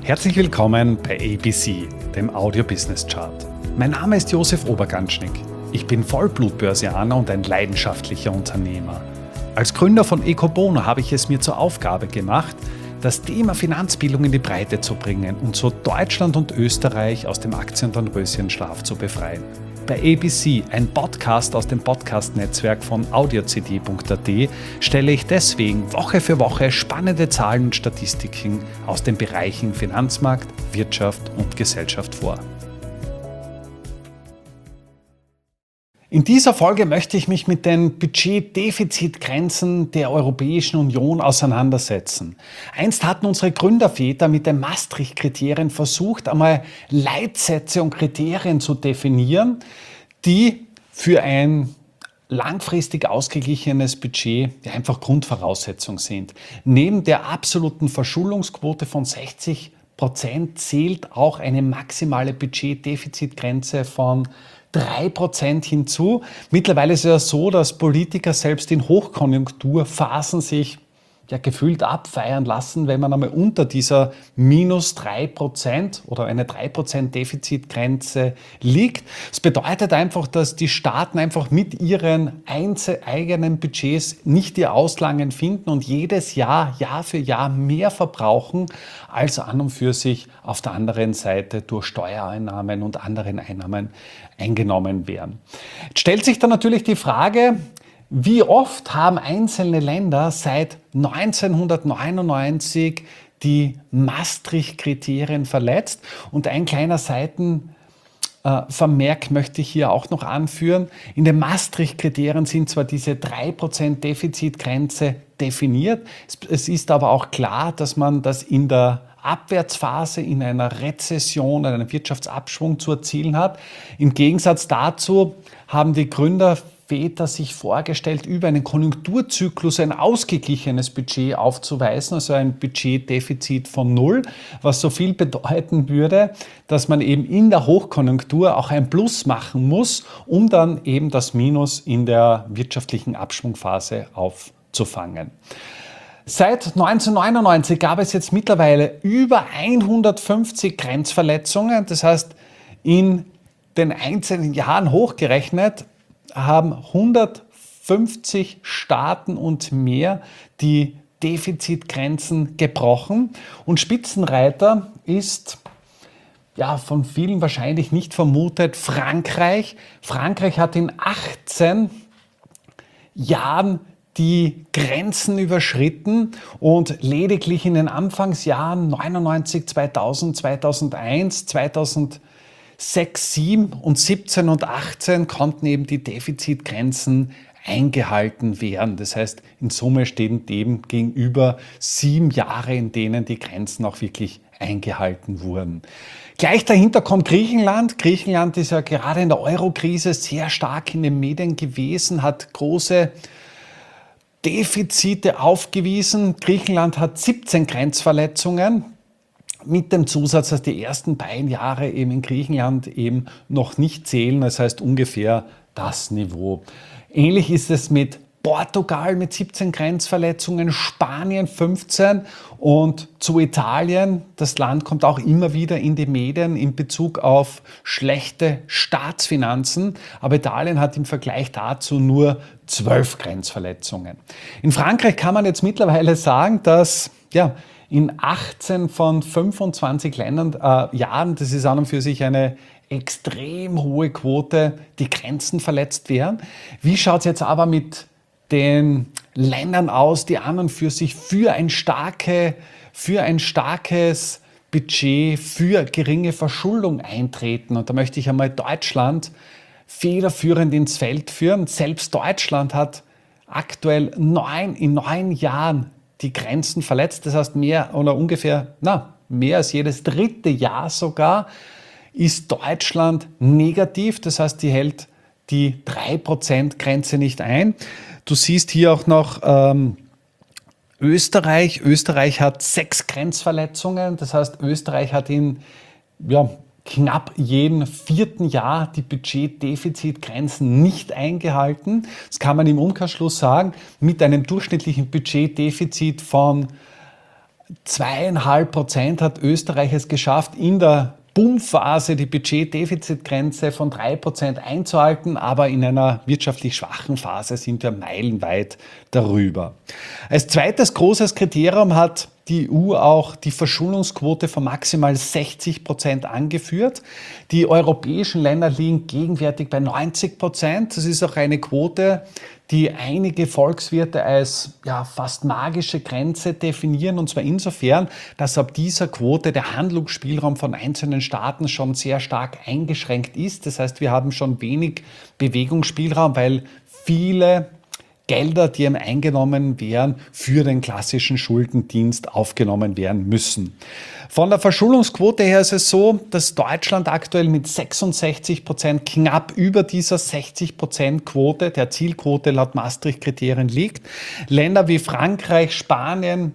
Herzlich willkommen bei ABC, dem Audio Business Chart. Mein Name ist Josef Oberganschnick. Ich bin Vollblut-Börsianer und ein leidenschaftlicher Unternehmer. Als Gründer von Ecobono habe ich es mir zur Aufgabe gemacht, das Thema Finanzbildung in die Breite zu bringen und so Deutschland und Österreich aus dem Aktiendornröschenschlaf zu befreien. Bei ABC, ein Podcast aus dem Podcast-Netzwerk von audiocd.at, stelle ich deswegen Woche für Woche spannende Zahlen und Statistiken aus den Bereichen Finanzmarkt, Wirtschaft und Gesellschaft vor. In dieser Folge möchte ich mich mit den Budgetdefizitgrenzen der Europäischen Union auseinandersetzen. Einst hatten unsere Gründerväter mit den Maastricht-Kriterien versucht, einmal Leitsätze und Kriterien zu definieren, die für ein langfristig ausgeglichenes Budget einfach Grundvoraussetzung sind. Neben der absoluten Verschuldungsquote von 60% zählt auch eine maximale Budgetdefizitgrenze von 3% hinzu. Mittlerweile ist es ja so, dass Politiker selbst in Hochkonjunkturphasen sich gefühlt abfeiern lassen, wenn man einmal unter dieser minus 3% oder eine 3% Defizitgrenze liegt. Das bedeutet einfach, dass die Staaten einfach mit ihren eigenen Budgets nicht ihr Auslangen finden und jedes Jahr, Jahr für Jahr mehr verbrauchen, als an und für sich auf der anderen Seite durch Steuereinnahmen und anderen Einnahmen eingenommen werden. Jetzt stellt sich dann natürlich die Frage, wie oft haben einzelne Länder seit 1999 die Maastricht-Kriterien verletzt? Und ein kleiner Seitenvermerk möchte ich hier auch noch anführen. In den Maastricht-Kriterien sind zwar diese 3% Defizitgrenze definiert, es ist aber auch klar, dass man das in der Abwärtsphase, in einer Rezession, einen Wirtschaftsabschwung zu erzielen hat. Im Gegensatz dazu haben die Gründerväter sich vorgestellt, über einen Konjunkturzyklus ein ausgeglichenes Budget aufzuweisen, also ein Budgetdefizit von 0, was so viel bedeuten würde, dass man eben in der Hochkonjunktur auch ein Plus machen muss, um dann eben das Minus in der wirtschaftlichen Abschwungphase aufzufangen. Seit 1999 gab es jetzt mittlerweile über 150 Grenzverletzungen, das heißt in den einzelnen Jahren hochgerechnet haben 150 Staaten und mehr die Defizitgrenzen gebrochen. Und Spitzenreiter ist von vielen wahrscheinlich nicht vermutet Frankreich. Frankreich hat in 18 Jahren die Grenzen überschritten und lediglich in den Anfangsjahren 99, 2000, 2001, 2006, 7 und 17 und 18 konnten eben die Defizitgrenzen eingehalten werden. Das heißt, in Summe stehen dem gegenüber 7 Jahre, in denen die Grenzen auch wirklich eingehalten wurden. Gleich dahinter kommt Griechenland. Griechenland ist ja gerade in der Euro-Krise sehr stark in den Medien gewesen, hat große Defizite aufgewiesen. Griechenland hat 17 Grenzverletzungen. Mit dem Zusatz, dass die ersten beiden Jahre eben in Griechenland eben noch nicht zählen, das heißt ungefähr das Niveau. Ähnlich ist es mit Portugal mit 17 Grenzverletzungen, Spanien 15 und zu Italien. Das Land kommt auch immer wieder in die Medien in Bezug auf schlechte Staatsfinanzen, aber Italien hat im Vergleich dazu nur 12 Grenzverletzungen. In Frankreich kann man jetzt mittlerweile sagen, dass in 18 von 25 Jahren, das ist an und für sich eine extrem hohe Quote, die Grenzen verletzt werden. Wie schaut es jetzt aber mit den Ländern aus, die an und für sich für ein starkes Budget, für geringe Verschuldung eintreten? Und da möchte ich einmal Deutschland federführend ins Feld führen. Selbst Deutschland hat aktuell in 9 Jahren die Grenzen verletzt. Das heißt, mehr als jedes dritte Jahr sogar ist Deutschland negativ. Das heißt, die hält die 3%-Grenze nicht ein. Du siehst hier auch noch Österreich. Österreich hat 6 Grenzverletzungen. Das heißt, Österreich hat in knapp jedem 4. Jahr die Budgetdefizitgrenzen nicht eingehalten. Das kann man im Umkehrschluss sagen, mit einem durchschnittlichen Budgetdefizit von 2,5% hat Österreich es geschafft, in der Boomphase die Budgetdefizitgrenze von 3% einzuhalten, aber in einer wirtschaftlich schwachen Phase sind wir meilenweit darüber. Als zweites großes Kriterium hat die EU auch die Verschuldungsquote von maximal 60% angeführt. Die europäischen Länder liegen gegenwärtig bei 90%. Das ist auch eine Quote, die einige Volkswirte als fast magische Grenze definieren. Und zwar insofern, dass ab dieser Quote der Handlungsspielraum von einzelnen Staaten schon sehr stark eingeschränkt ist. Das heißt, wir haben schon wenig Bewegungsspielraum, weil viele Gelder, die ihm eingenommen werden, für den klassischen Schuldendienst aufgenommen werden müssen. Von der Verschuldungsquote her ist es so, dass Deutschland aktuell mit 66% knapp über dieser 60% Quote, der Zielquote laut Maastricht-Kriterien liegt. Länder wie Frankreich, Spanien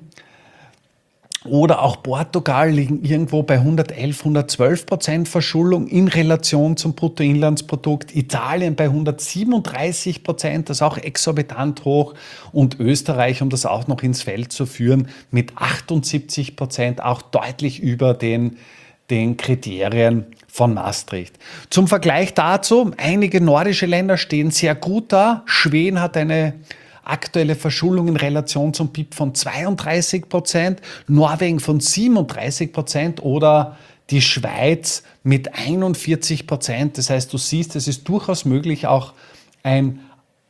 oder auch Portugal liegen irgendwo bei 111, 112% Verschuldung in Relation zum Bruttoinlandsprodukt. Italien bei 137%, das ist auch exorbitant hoch. Und Österreich, um das auch noch ins Feld zu führen, mit 78%, auch deutlich über den Kriterien von Maastricht. Zum Vergleich dazu, einige nordische Länder stehen sehr gut da. Schweden hat eine aktuelle Verschuldung in Relation zum BIP von 32%, Norwegen von 37% oder die Schweiz mit 41%. Das heißt, du siehst, es ist durchaus möglich, auch ein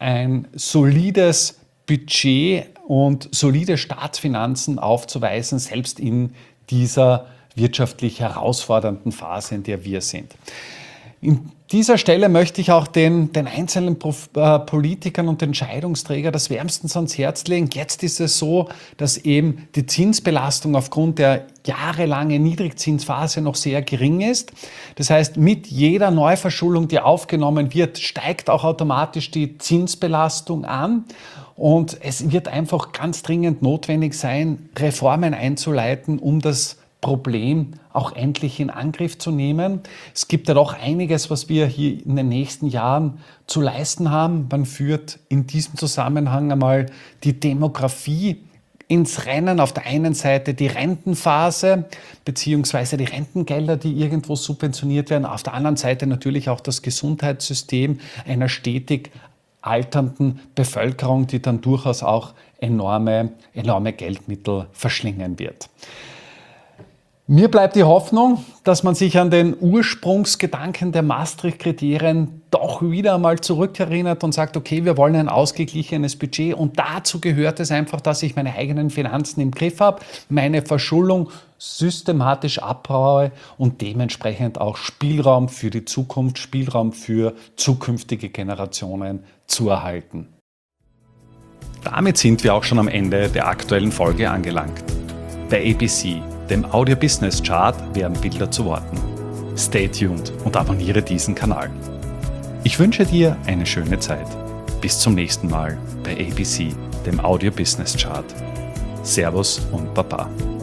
solides Budget und solide Staatsfinanzen aufzuweisen, selbst in dieser wirtschaftlich herausfordernden Phase, in der wir sind. In dieser Stelle möchte ich auch den einzelnen Politikern und Entscheidungsträgern das wärmstens ans Herz legen. Jetzt ist es so, dass eben die Zinsbelastung aufgrund der jahrelangen Niedrigzinsphase noch sehr gering ist. Das heißt, mit jeder Neuverschuldung, die aufgenommen wird, steigt auch automatisch die Zinsbelastung an. Und es wird einfach ganz dringend notwendig sein, Reformen einzuleiten, um das Problem auch endlich in Angriff zu nehmen. Es gibt ja doch einiges, was wir hier in den nächsten Jahren zu leisten haben. Man führt in diesem Zusammenhang einmal die Demografie ins Rennen. Auf der einen Seite die Rentenphase bzw. die Rentengelder, die irgendwo subventioniert werden. Auf der anderen Seite natürlich auch das Gesundheitssystem einer stetig alternden Bevölkerung, die dann durchaus auch enorme Geldmittel verschlingen wird. Mir bleibt die Hoffnung, dass man sich an den Ursprungsgedanken der Maastricht-Kriterien doch wieder einmal zurückerinnert und sagt, okay, wir wollen ein ausgeglichenes Budget und dazu gehört es einfach, dass ich meine eigenen Finanzen im Griff habe, meine Verschuldung systematisch abbaue und dementsprechend auch Spielraum für die Zukunft, Spielraum für zukünftige Generationen zu erhalten. Damit sind wir auch schon am Ende der aktuellen Folge angelangt. Bei ABC, dem Audio Business Chart, werden Bilder zu Worten. Stay tuned und abonniere diesen Kanal. Ich wünsche dir eine schöne Zeit. Bis zum nächsten Mal bei ABC, dem Audio Business Chart. Servus und Baba.